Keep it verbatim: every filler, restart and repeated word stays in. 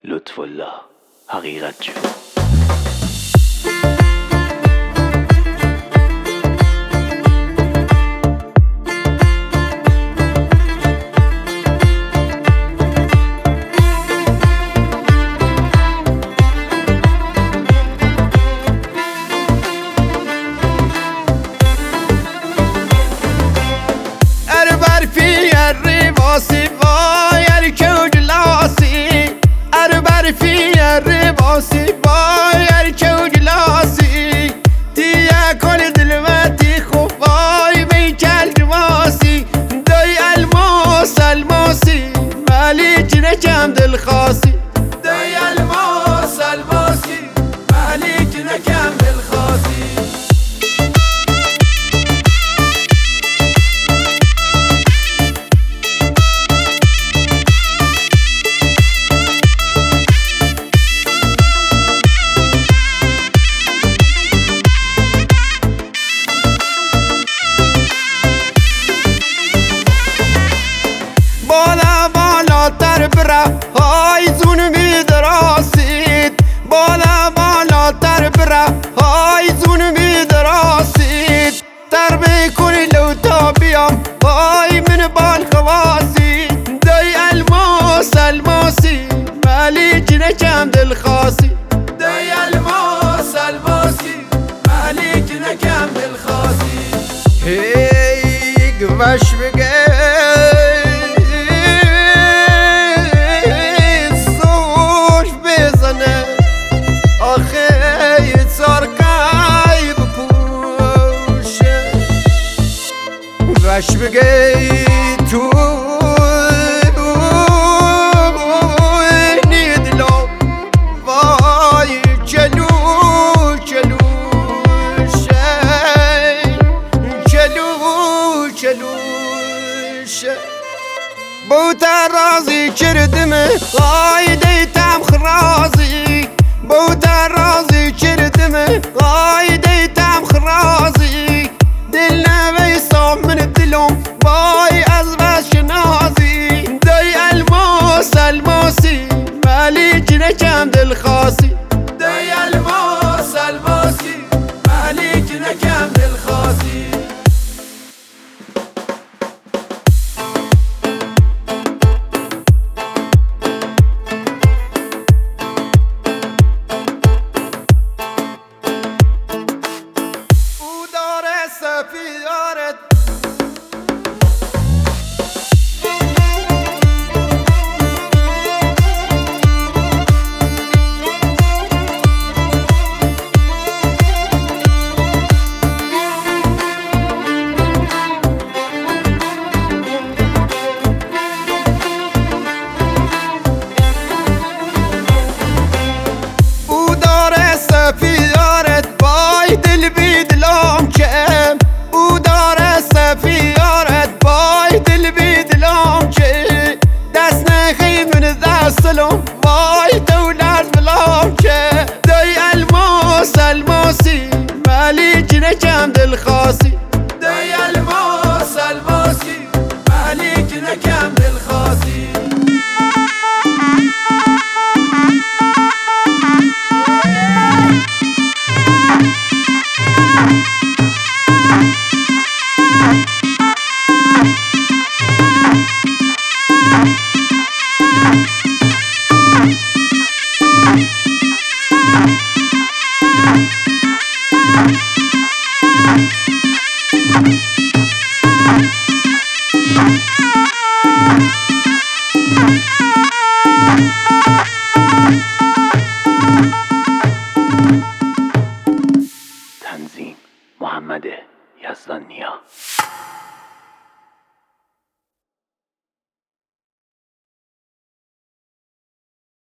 لطف الله حقیقت جو. رباسی وای کوج لاسی اربر فی رباسی وای کوج لاسی تیا کل دلوتی خوای می کل جواسی دای الماس الماسی مالی جنکم دل خاصی دای الماس الماسی مالی جنکم دل خاصی. بالا بالاتر بره های زون بیدراسید بالا بالاتر بره های زون بیدراسید در بکنی لو تا بیام های من بال خواسی دای الماس الماسی مالی جنکم دل خاصی دای الماس الماسی مالی جنکم دل خاصی. هی گوش بگه باش بگی تو نیدلو وای چلو چلو شی چلو چلو شی بوتا رازی کردم وای دیتم خرازی بوتا رازی کردم وای دیتم خرازی دل نویسام من دلم وای از بس شنازی دای الماس الماسی مالی جنکم دل خاصی دای الماس الماسی مالی جنکم دل خاصی. سفیارت او داره سفیارت بای دل بی دلم کم او داره سفیارت بای دل بی دلم که دست نخی من دستلم وای دولت بلام که دای الماس الماسی مالی جنکم دل خاصی دای الماس الماسی مالی جنکم دل خاصی. تنظیم محمد یزدانیا.